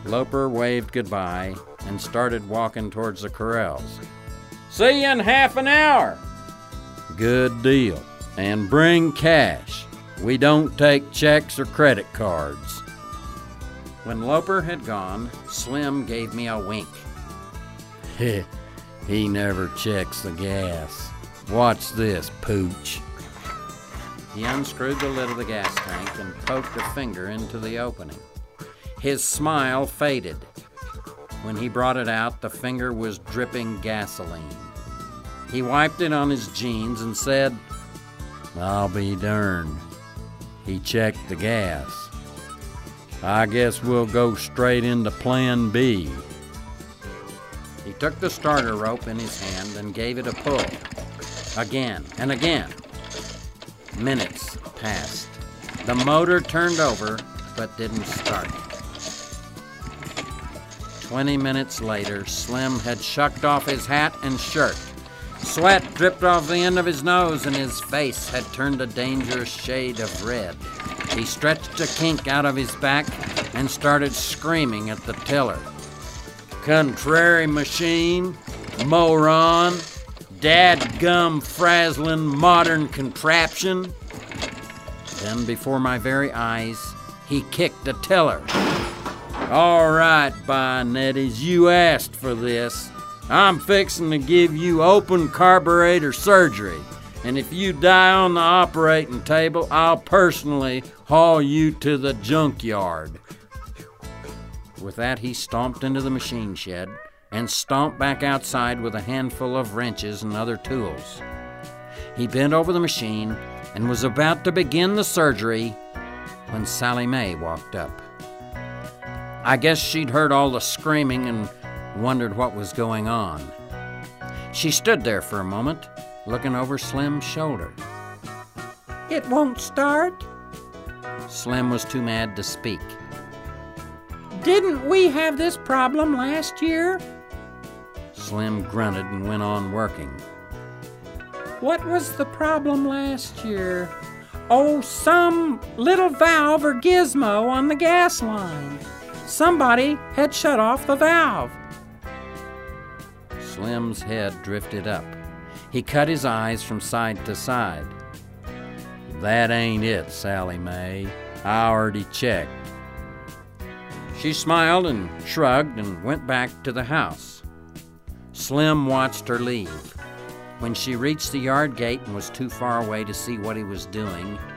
Loper waved goodbye and started walking towards the corrals. "See you in half an hour." "Good deal. And bring cash. We don't take checks or credit cards." When Loper had gone, Slim gave me a wink. He never checks the gas. Watch this, pooch." He unscrewed the lid of the gas tank and poked a finger into the opening. His smile faded. When he brought it out, the finger was dripping gasoline. He wiped it on his jeans and said, "I'll be darned. He checked the gas. I guess we'll go straight into Plan B." He took the starter rope in his hand and gave it a pull. Again and again. Minutes passed. The motor turned over, but didn't start. 20 minutes later, Slim had shucked off his hat and shirt. Sweat dripped off the end of his nose, and his face had turned a dangerous shade of red. He stretched a kink out of his back and started screaming at the tiller. "Contrary machine, moron, dadgum frazzlin' modern contraption." Then, before my very eyes, he kicked the tiller. "All right, Bionettis, you asked for this. I'm fixing to give you open carburetor surgery, and if you die on the operating table, I'll personally haul you to the junkyard." With that, he stomped into the machine shed and stomped back outside with a handful of wrenches and other tools. He bent over the machine and was about to begin the surgery when Sally Mae walked up. I guess she'd heard all the screaming and wondered what was going on. She stood there for a moment, looking over Slim's shoulder. "It won't start?" Slim was too mad to speak. "Didn't we have this problem last year?" Slim grunted and went on working. "What was the problem last year?" "Oh, some little valve or gizmo on the gas line. Somebody had shut off the valve." Slim's head drifted up. He cut his eyes from side to side. "That ain't it, Sally Mae. I already checked." She smiled and shrugged and went back to the house. Slim watched her leave. When she reached the yard gate and was too far away to see what he was doing,